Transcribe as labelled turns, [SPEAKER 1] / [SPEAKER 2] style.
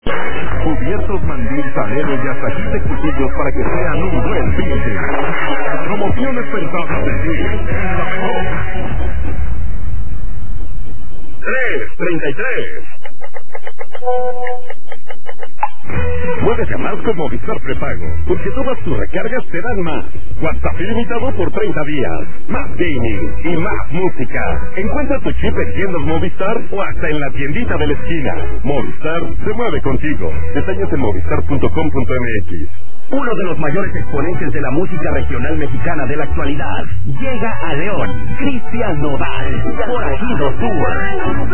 [SPEAKER 1] Cubiertos Mandil, Salero y hasta 15 cuchillos para que sean un buen cliente. Promociones pensadas en ti. En la Fox. 333. Muévete más con Movistar Prepago, porque todas tus recargas te dan más. WhatsApp ilimitado por 30 días, más gaming y más música. Encuentra tu chip en tiendas Movistar o hasta en la tiendita de la esquina. Movistar se mueve contigo. Detalles en movistar.com.mx.
[SPEAKER 2] Uno de los mayores exponentes de la música regional mexicana de la actualidad llega a León, Cristian Nodal, Forajido Tour.